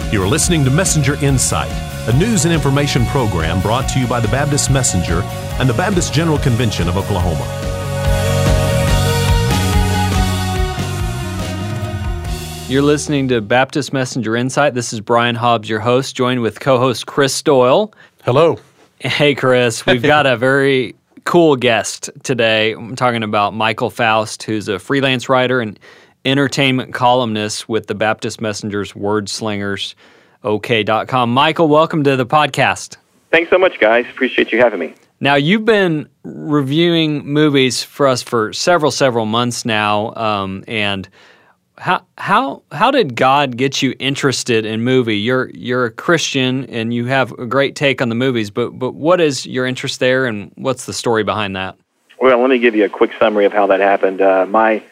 You're listening to Messenger Insight, a news and information program brought to you by the Baptist Messenger and the Baptist General Convention of Oklahoma. You're listening to Baptist Messenger Insight. This is Brian Hobbs, your host, joined with co-host Chris Doyle. Hello. Hey, Chris. We've got a very cool guest today. I'm talking about Michael Faust, who's a freelance writer and entertainment columnist with the Baptist Messenger's WordSlingersOK.com. Michael, welcome to the podcast. Thanks so much, guys. Appreciate you having me. Now, you've been reviewing movies for us for several months now, and how did God get you interested in movie? You're a Christian and you have a great take on the movies, but what is your interest there, and what's the story behind that? Well, let me give you a quick summary of how that happened. A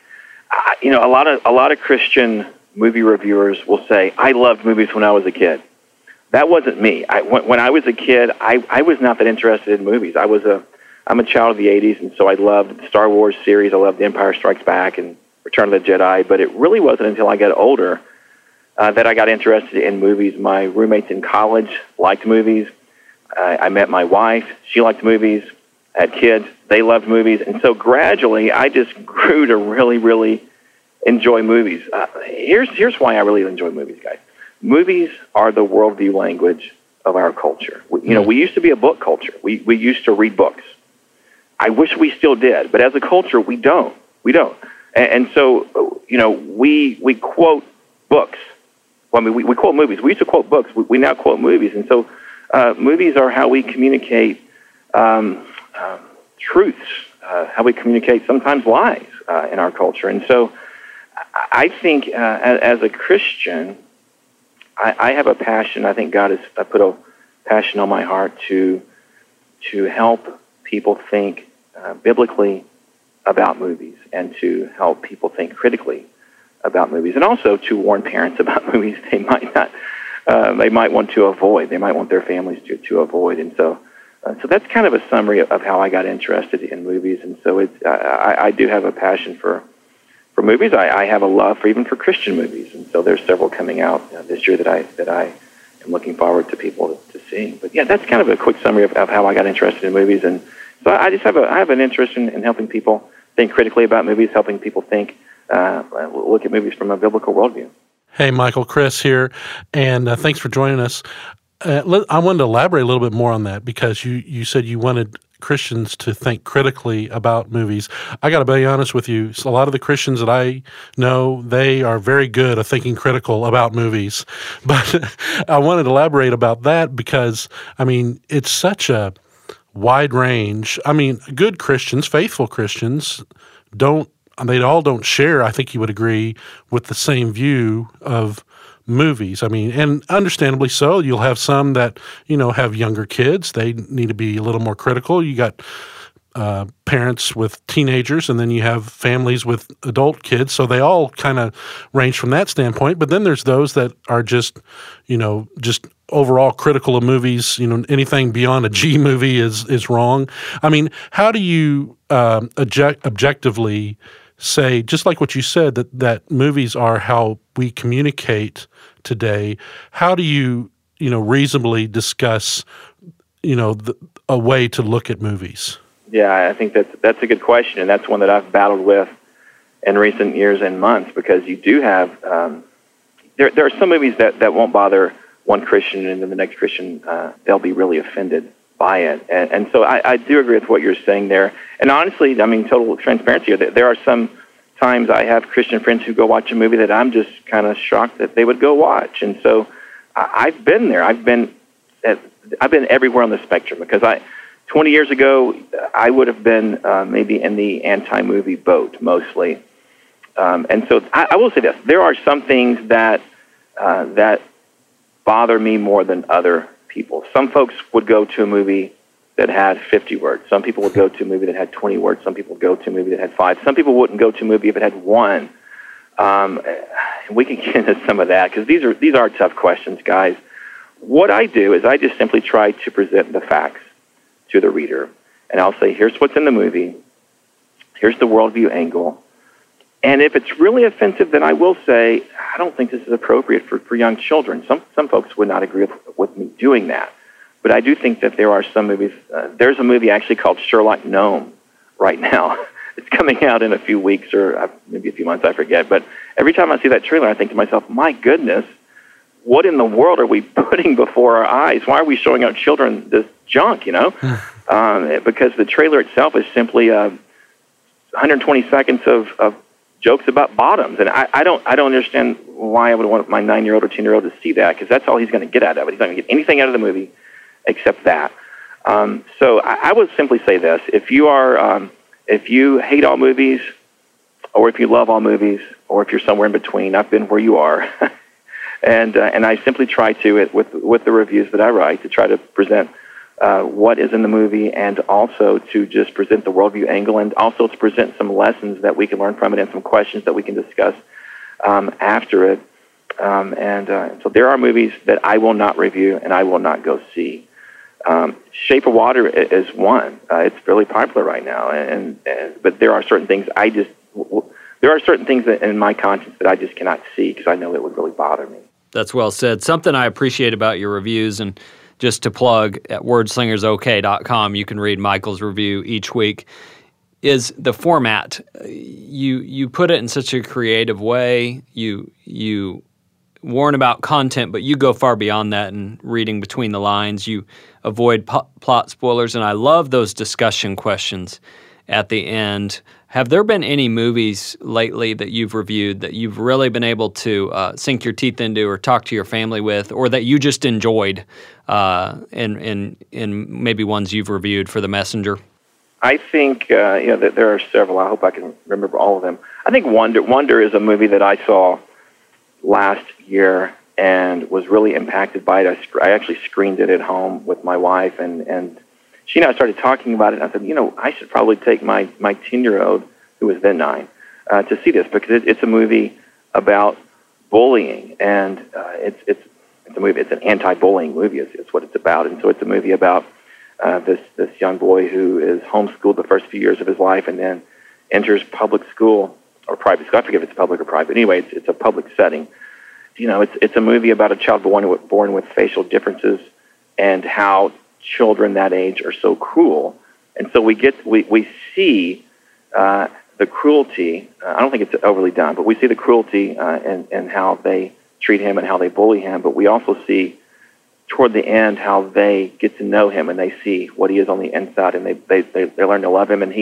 lot of Christian movie reviewers will say, "I loved movies when I was a kid." That wasn't me. When I was a kid, I was not that interested in movies. I'm a child of the '80s, and so I loved the Star Wars series. I loved Empire Strikes Back and Return of the Jedi, but it really wasn't until I got older that I got interested in movies. My roommates in college liked movies. I met my wife. She liked movies. I had kids. They loved movies. And so gradually, I just grew to really enjoy movies. Here's why I really enjoy movies, guys. Movies are the worldview language of our culture. We used to be a book culture. We used to read books. I wish we still did, but as a culture, we don't. And so, we quote books. Well, I mean, we quote movies. We used to quote books. We now quote movies. And so movies are how we communicate truths, how we communicate sometimes lies in our culture. And so I think as a Christian, I have a passion. I think God has put a passion on my heart to help people think biblically about movies and to help people think critically about movies, and also to warn parents about movies they might want to avoid. They might want their families to avoid. And so that's kind of a summary of how I got interested in movies. And so I do have a passion for movies. I have a love for Christian movies, and so there's several coming out this year that I am looking forward to people to seeing. But yeah, that's kind of a quick summary of how I got interested in movies. And so I have an interest in helping people think critically about movies, helping people look at movies from a biblical worldview. Hey, Michael, Chris here, and thanks for joining us. I wanted to elaborate a little bit more on that because you said you wanted Christians to think critically about movies. I got to be honest with you. A lot of the Christians that I know, they are very good at thinking critical about movies. But I wanted to elaborate about that because, it's such a wide range. Good Christians, faithful Christians, they all don't share, I think you would agree, with the same view of movies. And understandably so. You'll have some that, have younger kids. They need to be a little more critical. You got parents with teenagers, and then you have families with adult kids. So they all kind of range from that standpoint. But then there's those that are just overall critical of movies. Anything beyond a G movie is wrong. How do you objectively say, just like what you said, that movies are how we communicate today? How do you reasonably discuss a way to look at movies? Yeah, I think that's a good question, and that's one that I've battled with in recent years and months, because you do have there are some movies that won't bother one Christian, and then the next Christian they'll be really offended by it. And so I do agree with what you're saying there. And honestly, total transparency, there are some times I have Christian friends who go watch a movie that I'm just kind of shocked that they would go watch. And so I've been there. I've been everywhere on the spectrum, because 20 years ago, I would have been maybe in the anti-movie boat mostly. And so I will say this. There are some things that bother me more than other people. Some folks would go to a movie that had 50 words. Some people would go to a movie that had 20 words. Some people would go to a movie that had 5. Some people wouldn't go to a movie if it had 1. We can get into some of that, because these are tough questions, guys. What I do is I just simply try to present the facts to the reader. And I'll say, here's what's in the movie. Here's the worldview angle. And if it's really offensive, then I will say, I don't think this is appropriate for young children. Some folks would not agree with me doing that. But I do think that there are some movies. There's a movie actually called Sherlock Gnome right now. It's coming out in a few weeks or maybe a few months, I forget. But every time I see that trailer, I think to myself, my goodness, what in the world are we putting before our eyes? Why are we showing our children this junk, because the trailer itself is simply 120 seconds of jokes about bottoms. And I don't understand why I would want my 9-year-old or 10-year-old to see that, because that's all he's going to get out of it. He's not going to get anything out of the movie except that. So I would simply say this. If you hate all movies, or if you love all movies, or if you're somewhere in between, I've been where you are. And I simply try to, with the reviews that I write, to try to present what is in the movie, and also to just present the worldview angle, and also to present some lessons that we can learn from it, and some questions that we can discuss after it. So there are movies that I will not review and I will not go see. Shape of Water is one. It's fairly popular right now, but there are certain things in my conscience that I just cannot see because I know it would really bother me. That's well said. Something I appreciate about your reviews, and just to plug, at wordslingersok.com, you can read Michael's review each week, is the format. You put it in such a creative way. You warn about content, but you go far beyond that in reading between the lines. You avoid plot spoilers, and I love those discussion questions at the end. Have there been any movies lately that you've reviewed that you've really been able to sink your teeth into or talk to your family with, or that you just enjoyed in maybe ones you've reviewed for The Messenger? I think that there are several. I hope I can remember all of them. I think Wonder is a movie that I saw last year and was really impacted by it. I actually screened it at home with my wife, and she and I started talking about it, and I said, I should probably take my 10-year-old, who was then 9, to see this, because it's a movie about bullying, and it's a movie. It's an anti-bullying movie. It's what it's about, and so it's a movie about this young boy who is homeschooled the first few years of his life, and then enters public school or private school. I forget if it's public or private. Anyway, it's a public setting. It's a movie about a child born with facial differences, and how children that age are so cruel. And so we see the cruelty. I don't think it's overly done, but we see the cruelty and how they treat him and how they bully him. But we also see toward the end how they get to know him, and they see what he is on the inside, and they learn to love him. And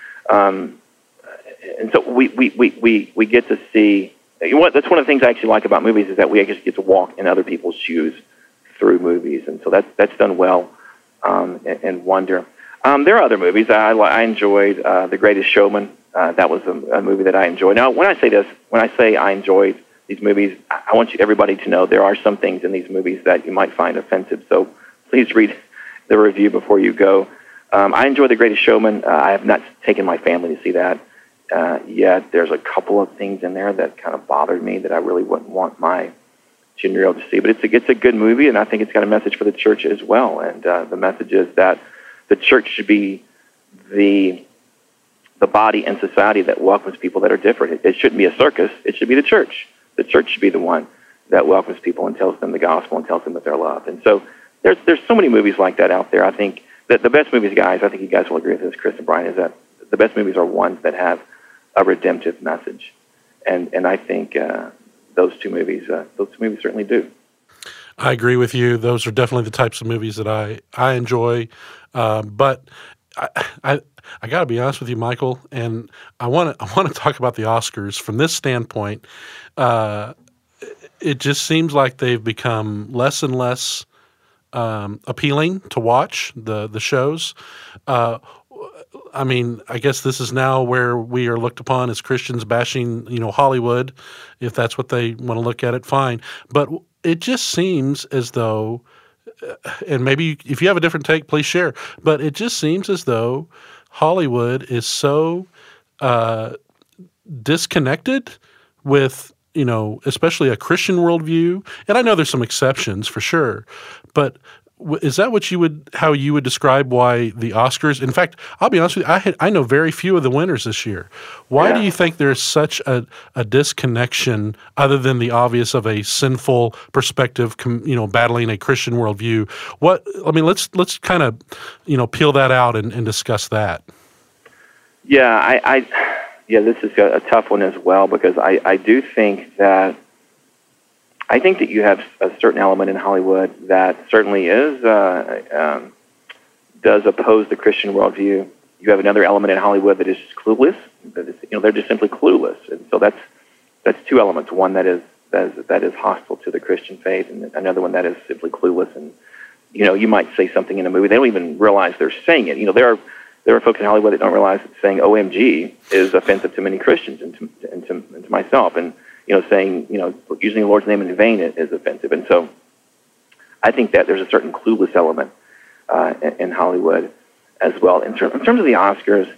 and so we get to see. That's one of the things I actually like about movies, is that we actually get to walk in other people's shoes through movies, and so that's done well. And Wonder. There are other movies I enjoyed. The Greatest Showman. That was a movie that I enjoyed. Now, when I say I enjoyed these movies, I want everybody to know there are some things in these movies that you might find offensive. So please read the review before you go. I enjoyed The Greatest Showman. I have not taken my family to see that yet. There's a couple of things in there that kind of bothered me that I really wouldn't want my 10-year-old to see, but it's a good movie, and I think it's got a message for the church as well. And the message is that the church should be the body in society that welcomes people that are different. It shouldn't be a circus. It should be the church. The church should be the one that welcomes people and tells them the gospel and tells them that they're loved. And so there's so many movies like that out there. I think that the best movies, guys, I think you guys will agree with this, Chris and Brian, is that the best movies are ones that have a redemptive message. And I think those two movies certainly do. I agree with you. Those are definitely the types of movies that I enjoy. But I got to be honest with you, Michael, and I want to talk about the Oscars from this standpoint. It just seems like they've become less and less appealing to watch, the shows. I mean, I guess this is now where we are looked upon as Christians bashing, Hollywood. If that's what they want to look at it, fine. But it just seems as though, and maybe if you have a different take, please share, but it just seems as though Hollywood is so disconnected with, especially a Christian worldview. And I know there's some exceptions for sure, but Is that how you would describe why the Oscars? In fact, I'll be honest with you, I know very few of the winners this year. Why do you think there's such a disconnection, other than the obvious of a sinful perspective, battling a Christian worldview? Let's kind of, peel that out and discuss that. Yeah, this is a tough one as well, because I do think that you have a certain element in Hollywood that certainly does oppose the Christian worldview. You have another element in Hollywood that is clueless. They're just simply clueless, and so that's two elements. One that is hostile to the Christian faith, and another one that is simply clueless. And you might say something in a movie, they don't even realize they're saying it. There are folks in Hollywood that don't realize that saying "OMG" is offensive to many Christians and to myself, and saying using the Lord's name in vain is offensive. And so I think that there's a certain clueless element in Hollywood as well. In terms of the Oscars,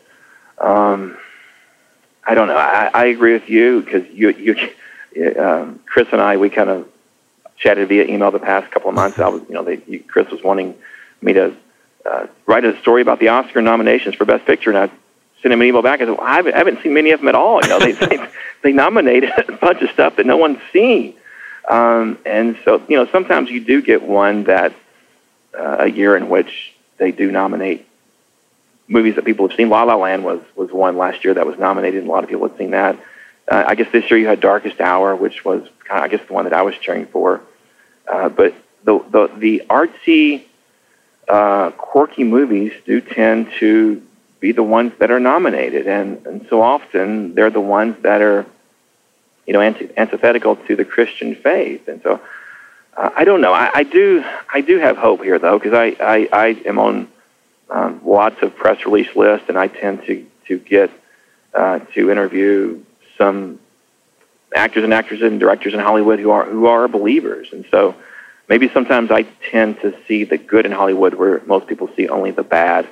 I don't know. I agree with you, because Chris and I, we kind of chatted via email the past couple of months. Chris was wanting me to write a story about the Oscar nominations for Best Picture, and I sent him an email back. I said, well, I haven't seen many of them at all. They nominated a bunch of stuff that no one's seen. And so, sometimes you do get one that a year in which they do nominate movies that people have seen. La La Land was one last year that was nominated, and a lot of people had seen that. I guess this year you had Darkest Hour, which was kind of, I guess, the one that I was cheering for. But the artsy, quirky movies do tend to be the ones that are nominated, and so often they're the ones that are, antithetical to the Christian faith. And so I don't know. I do have hope here, though, because I am on lots of press release lists, and I tend to get to interview some actors and actresses and directors in Hollywood who are believers. And so maybe sometimes I tend to see the good in Hollywood where most people see only the bad.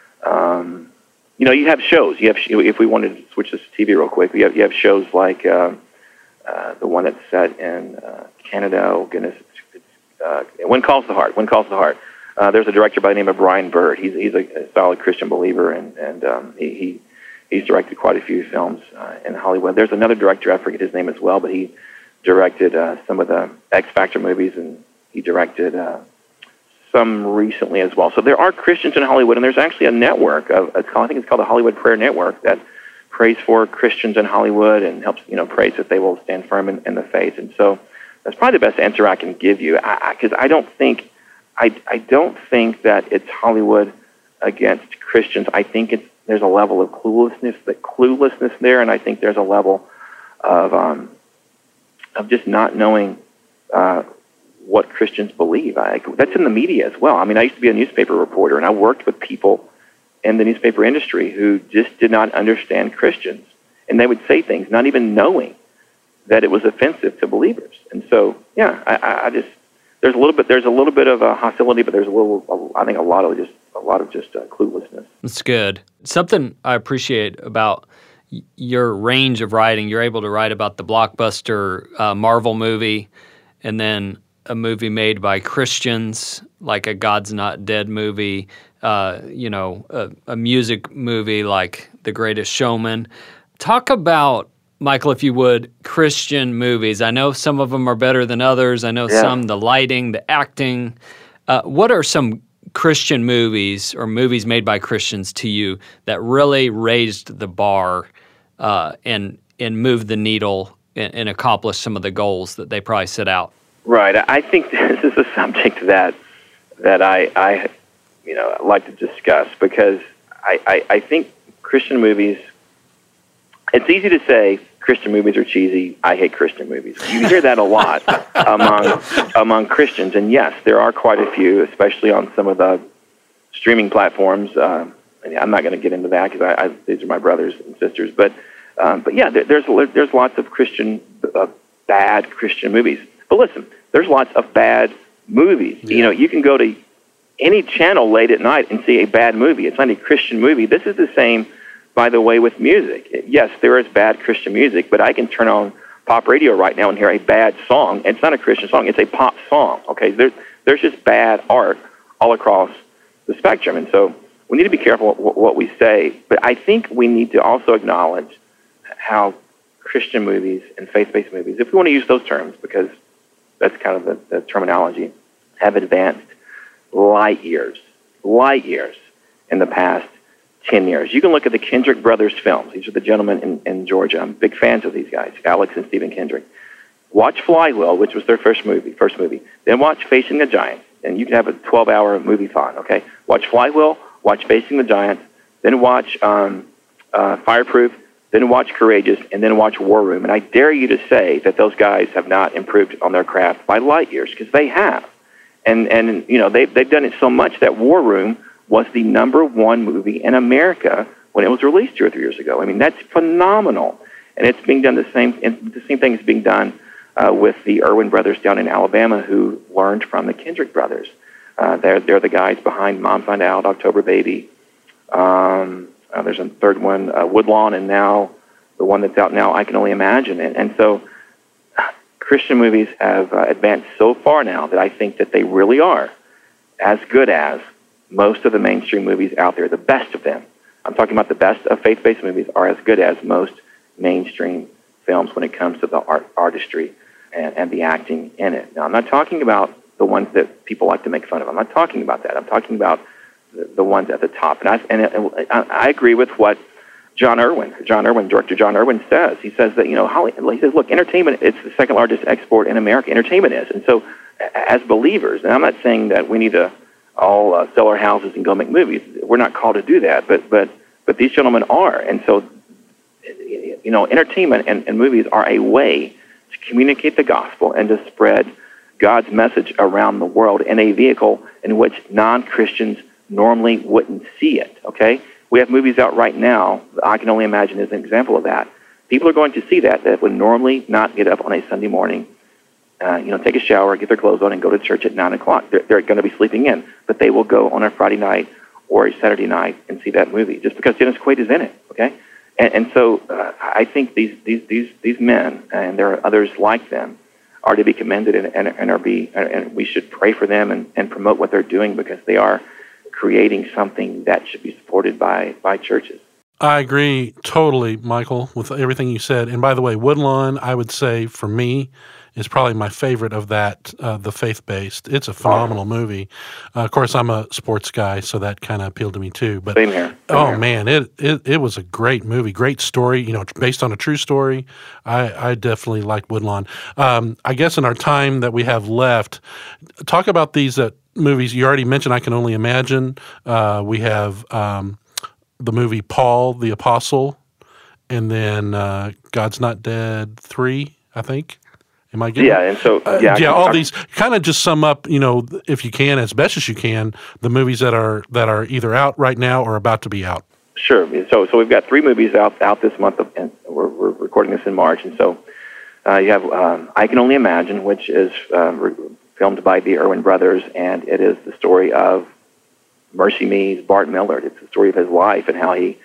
You have shows. If we wanted to switch this to TV real quick, you have shows like the one that's set in Canada. Oh goodness, When Calls the Heart. When Calls the Heart. There's a director by the name of Brian Bird. He's a solid Christian believer, and he's directed quite a few films in Hollywood. There's another director, I forget his name as well, but he directed some of the X Factor movies, and he directed some recently as well. So there are Christians in Hollywood, and there's actually a network I think it's called the Hollywood Prayer Network, that prays for Christians in Hollywood and helps, prays that they will stand firm in the faith. And so that's probably the best answer I can give you, because I don't think that it's Hollywood against Christians. I think there's a level of cluelessness there, and I think there's a level of just not knowing what Christians believe. That's in the media as well. I mean, I used to be a newspaper reporter, and I worked with people in the newspaper industry who just did not understand Christians, and they would say things not even knowing that it was offensive to believers. And so, I just there's a little bit of a hostility, but there's a lot of just cluelessness. That's good. Something I appreciate about your range of writing. You're able to write about the blockbuster Marvel movie, and then a movie made by Christians, like a God's Not Dead movie, a music movie like The Greatest Showman. Talk about, Michael, if you would, Christian movies. I know some of them are better than others. I know some, the lighting, the acting. What are some Christian movies or movies made by Christians to you that really raised the bar and moved the needle and accomplished some of the goals that they probably set out? Right. I think this is a subject that I like to discuss, because I think Christian movies, it's easy to say Christian movies are cheesy. I hate Christian movies. You hear that a lot among Christians, and yes, there are quite a few, especially on some of the streaming platforms. And I'm not going to get into that because these are my brothers and sisters. But yeah, there's lots of bad Christian movies. But listen, there's lots of bad movies. Yeah. You can go to any channel late at night and see a bad movie. It's not a Christian movie. This is the same, by the way, with music. Yes, there is bad Christian music, but I can turn on pop radio right now and hear a bad song. It's not a Christian song. It's a pop song. Okay, there's just bad art all across the spectrum. And so we need to be careful what we say. But I think we need to also acknowledge how Christian movies and faith-based movies, if we want to use those terms, because that's kind of the terminology, have advanced light years in the past 10 years. You can look at the Kendrick brothers films. These are the gentlemen in Georgia. I'm big fans of these guys, Alex and Stephen Kendrick. Watch Flywheel, which was their first movie. Then watch Facing the Giants, and you can have a 12-hour movie-thon, okay? Watch Flywheel, watch Facing the Giants, then watch Fireproof, then watch Courageous, and then watch War Room. And I dare you to say that those guys have not improved on their craft by light years, because they have. And you know, they've done it so much that War Room was the #1 movie in America when it was released 2 or 3 years ago. I mean, that's phenomenal. And it's being done the same thing is being done with the Irwin brothers down in Alabama, who learned from the Kendrick brothers. They're the guys behind Mom Find Out, October Baby. There's a third one, Woodlawn, and now the one that's out now, I Can Only Imagine. And so Christian movies have advanced so far now that I think that they really are as good as most of the mainstream movies out there, the best of them. I'm talking about the best of faith-based movies are as good as most mainstream films when it comes to the artistry and the acting in it. Now, I'm not talking about the ones that people like to make fun of. I'm not talking about that. I'm talking about the ones at the top. And I agree with what Director John Irwin says. He says that, he says, look, entertainment, it's the second largest export in America. Entertainment is. And so as believers, and I'm not saying that we need to all sell our houses and go make movies. We're not called to do that, but these gentlemen are. And so, entertainment and movies are a way to communicate the gospel and to spread God's message around the world in a vehicle in which non-Christians normally wouldn't see it, okay? We have movies out right now, I Can Only Imagine is an example of that. People are going to see that would normally not get up on a Sunday morning, take a shower, get their clothes on, and go to church at 9 o'clock. They're going to be sleeping in, but they will go on a Friday night or a Saturday night and see that movie just because Dennis Quaid is in it, okay? And so I think these men, and there are others like them, are to be commended and we should pray for them and promote what they're doing because they are creating something that should be supported by churches. I agree totally, Michael, with everything you said. And by the way, Woodlawn, I would say for me, is probably my favorite of that, the faith-based. It's a phenomenal movie. Of course, I'm a sports guy, so that kind of appealed to me too. But Same here. Man, it was a great movie, great story. It's based on a true story. I definitely liked Woodlawn. I guess in our time that we have left, talk about these movies. You already mentioned I Can Only Imagine. We have the movie Paul the Apostle, and then God's Not Dead 3, I think. Am I getting? Yeah, and so all these kind of just sum up, if you can, as best as you can, the movies that are either out right now or about to be out. Sure. So we've got 3 movies out this month, and we're recording this in March, and so you have I Can Only Imagine, which is filmed by the Irwin brothers, and it is the story of Mercy Me's Bart Millard. It's the story of his life and how he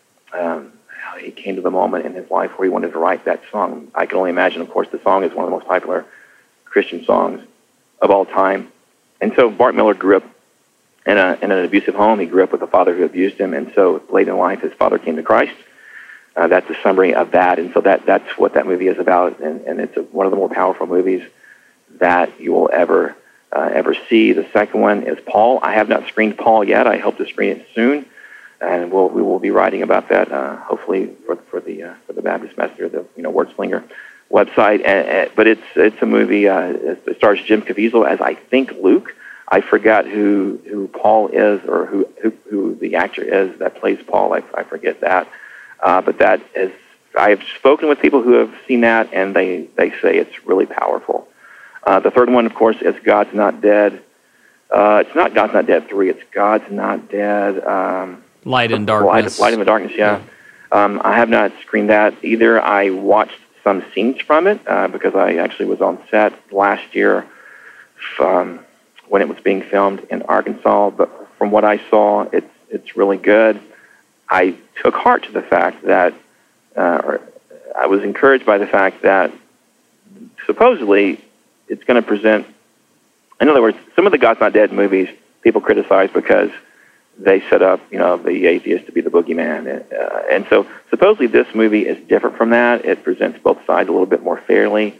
came to the moment in his life where he wanted to write that song. I Can Only Imagine, of course, the song is one of the most popular Christian songs of all time. And so Bart Millard grew up in an abusive home. He grew up with a father who abused him, and so late in life his father came to Christ. That's a summary of that, and so that's what that movie is about, and it's one of the more powerful movies that you will ever see. The second one is Paul. I have not screened Paul yet. I hope to screen it soon. And we will be writing about that, hopefully for the Baptist Messenger, the WordSlinger website. But it's a movie. It stars Jim Caviezel as I think Luke. I forgot who Paul is or who the actor is that plays Paul. I forget that. But that is. I have spoken with people who have seen that, and they say it's really powerful. The third one, of course, is God's Not Dead. It's not God's Not Dead 3. It's God's Not Dead. Light in Darkness. Light in the Darkness, yeah. I have not screened that either. I watched some scenes from it because I actually was on set last year when it was being filmed in Arkansas. But from what I saw, it's really good. I took heart to the fact that, or I was encouraged by the fact that supposedly it's going to present, in other words, some of the God's Not Dead movies people criticize because they set up, the atheist to be the boogeyman. And so supposedly this movie is different from that. It presents both sides a little bit more fairly.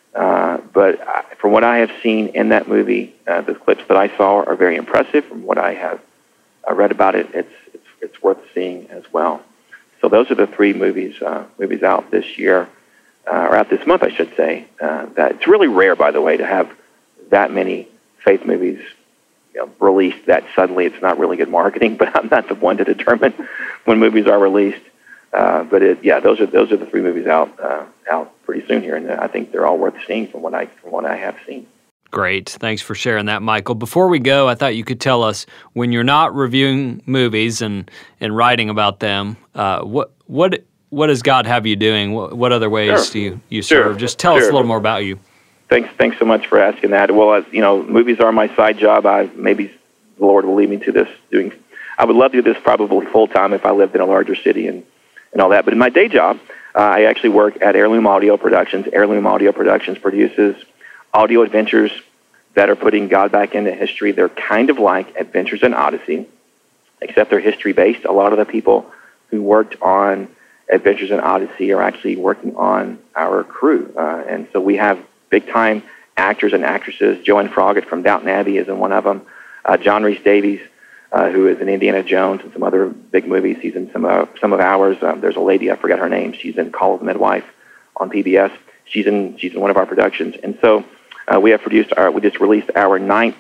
But from what I have seen in that movie, the clips that I saw are very impressive. From what I have read about it, it's worth seeing as well. So those are the three movies out this year, or out this month, I should say. That it's really rare, by the way, to have that many faith movies released that suddenly. It's not really good marketing, but I'm not the one to determine when movies are released. But those are the three movies out pretty soon here, and I think they're all worth seeing from what I have seen. Great. Thanks for sharing that, Michael. Before we go, I thought you could tell us, when you're not reviewing movies and writing about them, what does God have you doing? What other ways do you serve? Just tell us a little more about you. Thanks so much for asking that. Well, movies are my side job. Maybe the Lord will lead me to this. I would love to do this probably full time if I lived in a larger city and all that. But in my day job, I actually work at Heirloom Audio Productions. Heirloom Audio Productions produces audio adventures that are putting God back into history. They're kind of like Adventures in Odyssey, except they're history-based. A lot of the people who worked on Adventures in Odyssey are actually working on our crew. And so we have big-time actors and actresses. Joanne Froggatt from Downton Abbey is in one of them. John Rhys Davies, who is in Indiana Jones and some other big movies. He's in some of ours. There's a lady, I forgot her name. She's in Call of the Midwife on PBS. She's in one of our productions. And so we just released our 9th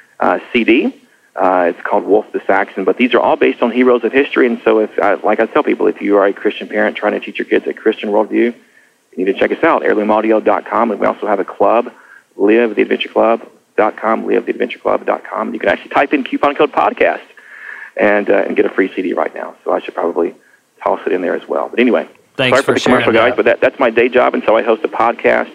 CD. It's called Wolf the Saxon. But these are all based on heroes of history. And so like I tell people, if you are a Christian parent trying to teach your kids a Christian worldview, you need to check us out, heirloomaudio.com. And we also have a club, livetheadventureclub.com, livetheadventureclub.com. And you can actually type in coupon code podcast and get a free CD right now. So I should probably toss it in there as well. But anyway, thanks sorry for the commercial, guys, but that's my day job. And so I host a podcast,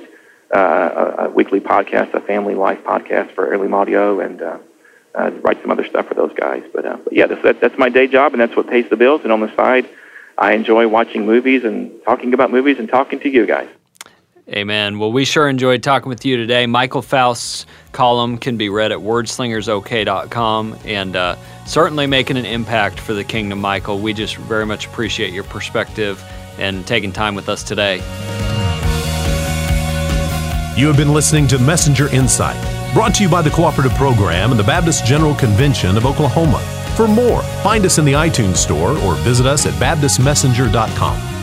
a weekly podcast, a family life podcast for Heirloom Audio, and write some other stuff for those guys. But yeah, that's my day job, and that's what pays the bills. And on the side, I enjoy watching movies and talking about movies and talking to you guys. Amen. Well, we sure enjoyed talking with you today. Michael Faust's column can be read at wordslingersok.com, and certainly making an impact for the kingdom, Michael. We just very much appreciate your perspective and taking time with us today. You have been listening to Messenger Insight, brought to you by the Cooperative Program and the Baptist General Convention of Oklahoma. For more, find us in the iTunes Store or visit us at baptistmessenger.com.